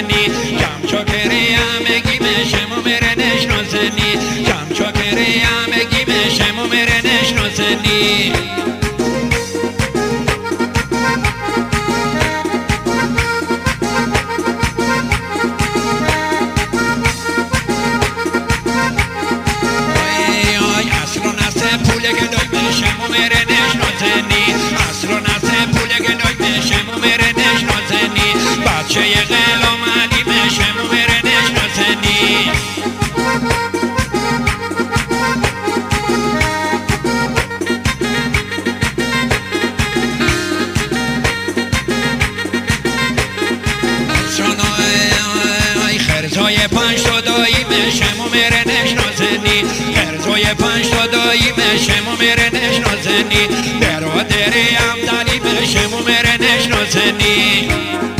نشناسنی کم چاکری همگی مشم و میره نشناسنی کم چاکری همگی مشم و میره نشناسنی بچه غلام علی مشم و میره نشناسنی خرزای 5 تا دایی مشم و میره نشناسنی خرزای 5 تا دایی مشم و میره نشناسنی برادری عبدالی مشم و میره نشناسنی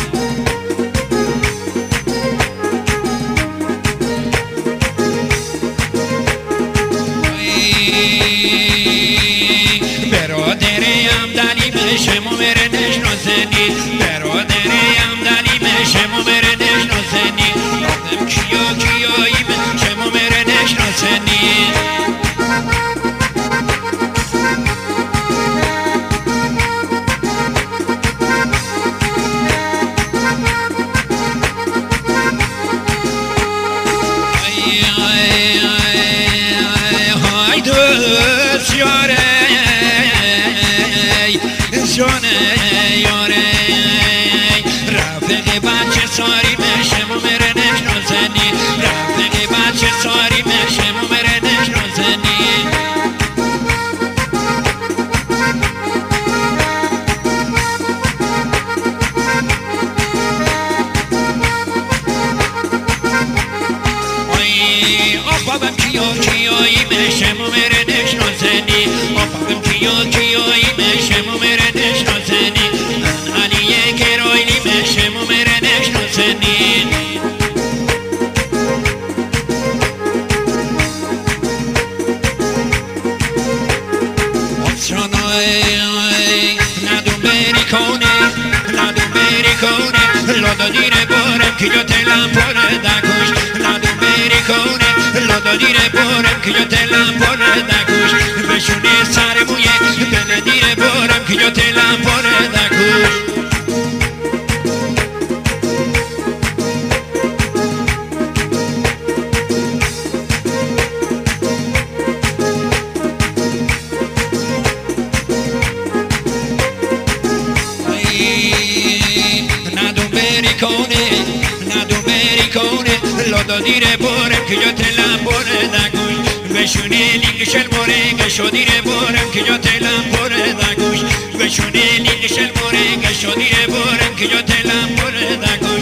برادری عبدالی مشم و میره نشناسنی برادری عبدالی مشم و میره نشناسنی کیایی مشم و میره نشناسنی رفیق بچه ساری مشم و میره نشناسنی رفیق بچه ساری مشم و میره نشناسنی آفابم کیایی مشم و میره نشناسنی آفابم کیایی مشم و میره نشناسنی علی کرایلی مشم و میره نشناسنی ندون بری کنه لادا دیره بارم که یا تلم پاره دکوش ندون بری کنه لادا دیره بارم که یا تلم پاره دکوش بشونه سر مویه دل دیره بارم که یا تلم پاره دکوش ندون بری کنه لادا دیره بارم که یا تلم پاره دکوش بشونه لیگشل مورگه شو دیره بارم که یا تلم پاره دکوش بشونه لیگشل مورگه شو دیره بارم که یا تلم پاره دکوش